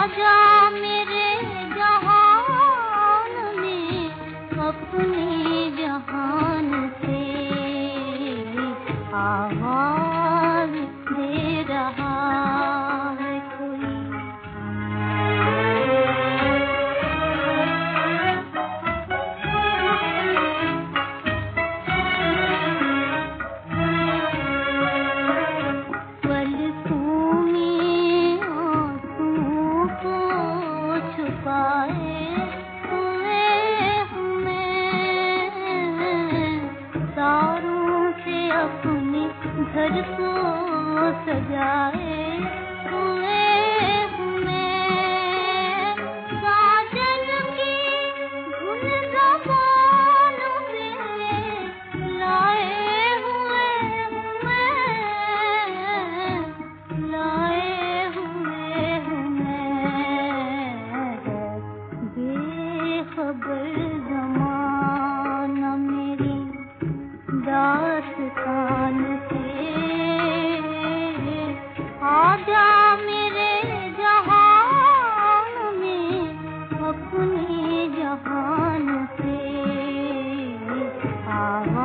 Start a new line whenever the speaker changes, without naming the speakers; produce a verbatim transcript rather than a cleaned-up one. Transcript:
आजा मेरे जहान में अपने जहान से आवाज दे रहा है कोई। पलकों में आंसुओं को छुपाए हुए हूँ मैं, तारों से अपने घर को सजाए हुए हूँ मैं, काजल की धुन ज़बान में लाए हुए हूँ मैं, लाए हुए हूँ मैं। बेखबर ज़माना मेरी दास्तान से, आजा मेरे जहान में अपने जहान से।